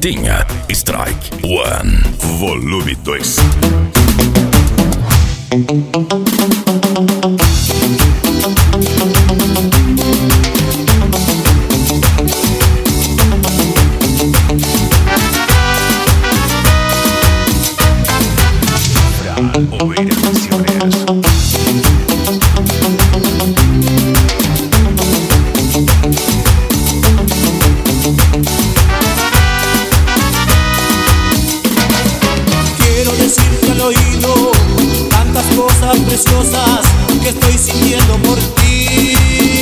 Tinha Strike One, volume 2. Ovejas misioneras. Quiero decirte al oído tantas cosas preciosas que estoy sintiendo por ti.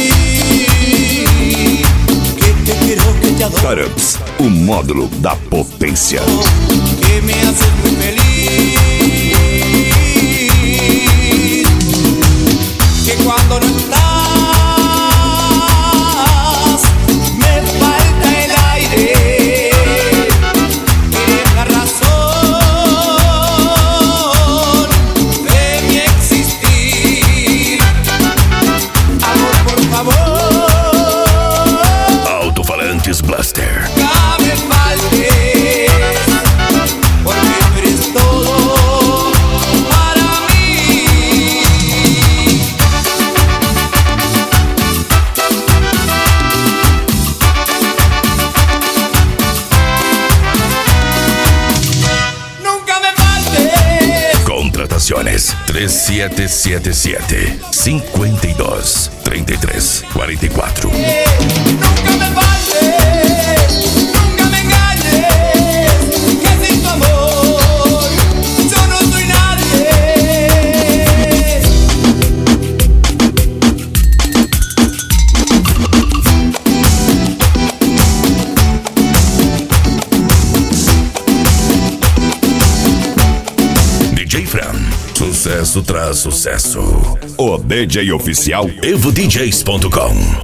Que te quiero, que te adoro. Carams, o módulo da potência. Que me haces muy feliz. Que cuando no estás me falta el aire. Eres la razón de mi existir. Amor, por favor. Alto-falantes Blaster. Nunca me faltes, porque tú eres todo para mí. Nunca me faltes. Contrataciones 3777-52-33-44. Nunca me faltes, nunca me engañes, que sin tu amor yo no soy nadie. DJ Fran, sucesso tras sucesso. O DJ oficial EvoDJs.com.